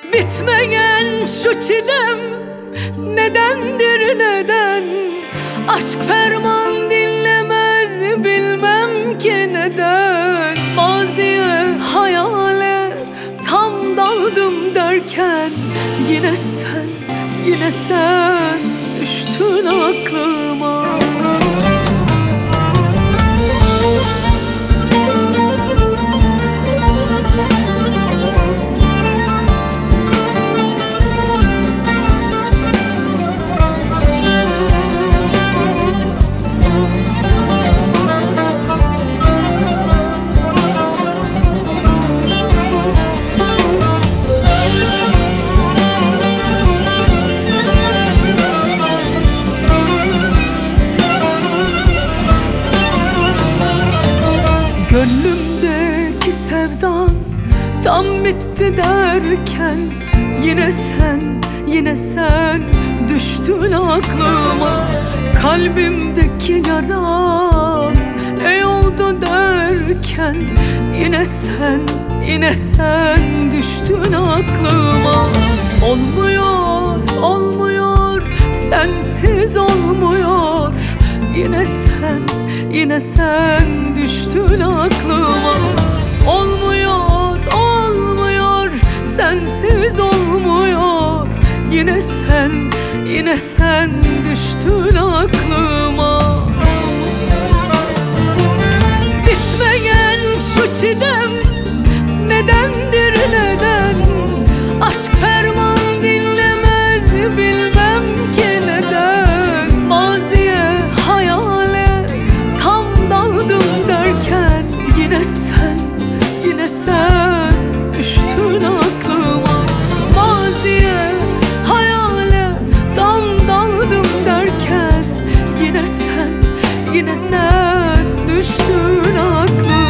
Bitmeyen şu çilem nedendir neden? Aşk ferman dinlemez, bilmem ki neden. Maziye, hayale tam daldım derken yine sen, yine sen düştün aklıma. Gönlümdeki sevdan tam bitti derken yine sen, yine sen düştün aklıma. Kalbimdeki yaran ey oldu derken yine sen, yine sen düştün aklıma. Olmuyor, olmuyor, sensiz olmuyor. Yine sen, yine sen düştün aklıma. Olmuyor, olmuyor, sensiz olmuyor. Yine sen, yine sen düştün aklıma. Bitmeyen şu çilem nedendir neden? Aşk ferman dinlemez, bilmem ki neden. Maziye, hayale tam daldım derken yine sen, yine sen düştün aklıma. Maziye, hayale tam daldım derken yine sen, yine sen düştün aklıma.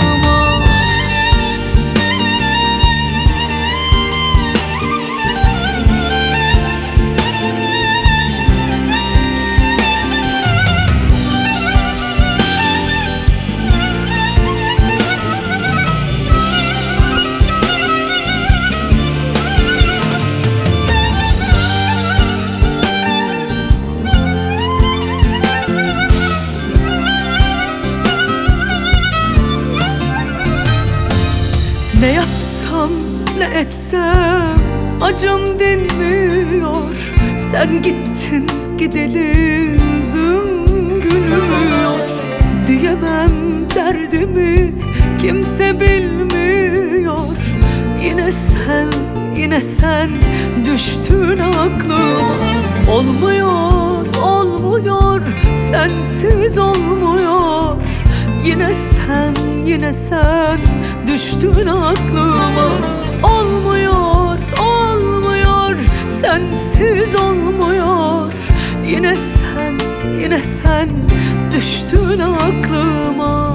Ne yapsam, ne etsem acım dinmiyor. Sen gittin gideli yüzüm gülüyor. Diyemem derdimi kimse bilmiyor. Yine sen, yine sen düştün aklıma. Olmuyor, olmuyor, sensiz olmuyor. Yine sen, yine sen düştün aklıma. Olmuyor, olmuyor, sensiz olmuyor. Yine sen, yine sen düştün aklıma.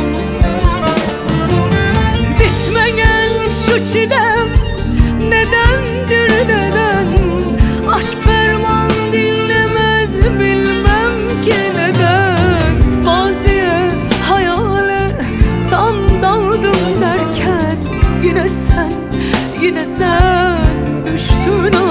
Bitmeyen şu çilem nedendir neden? Aşk ferman dinlemez, bilmem ki neden. Maziye, hayale tam daldım derken yine sen, yine sen düştün